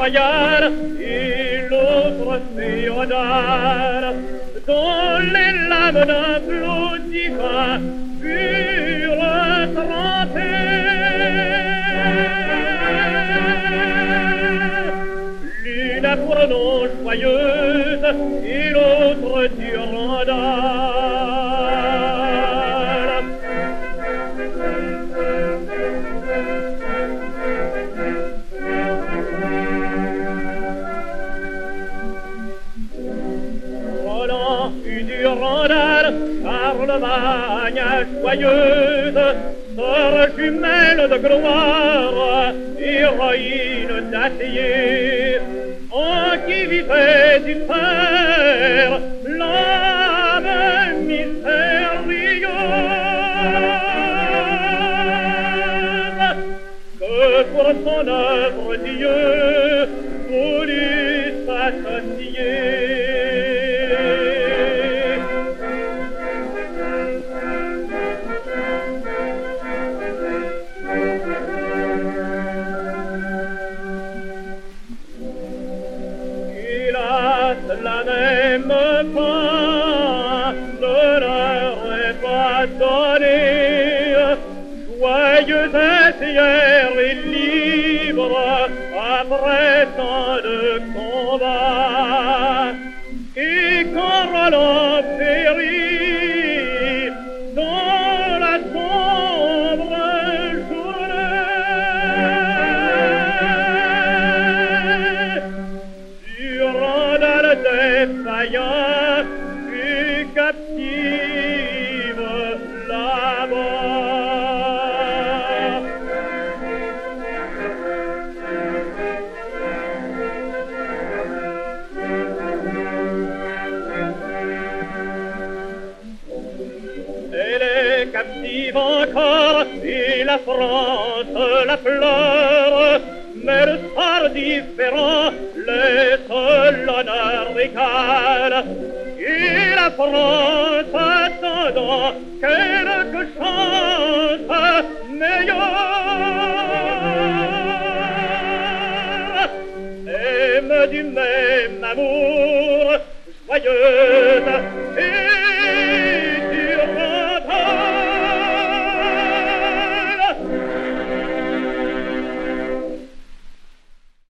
royale et l'autre féodale, dont les lames d'un flot divin furent trempées. L'une à pronom joyeuse et l'autre durandale. Charlemagne joyeuse, sœur jumelle de gloire, héroïne d'acier, en qui vivait du fer l'âme mystérieuse, que pour son œuvre Dieu voulut s'associer. La même fin ne leur est pas donnée, joyeuse et fière et libre après tant de combats. Et quand Roland périt dans la sombre défaillant fut captive là-bas. Elle est captive encore et la France la pleure, mais le sort différent laisse l'honneur égal. Et la France attendant quelque chance meilleure aime du même amour joyeuse